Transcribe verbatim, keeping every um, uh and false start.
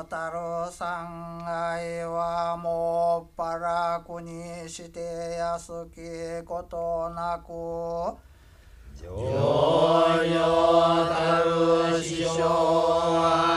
たる三害はもっぱらくにしてやすきことなく、上々たる師匠は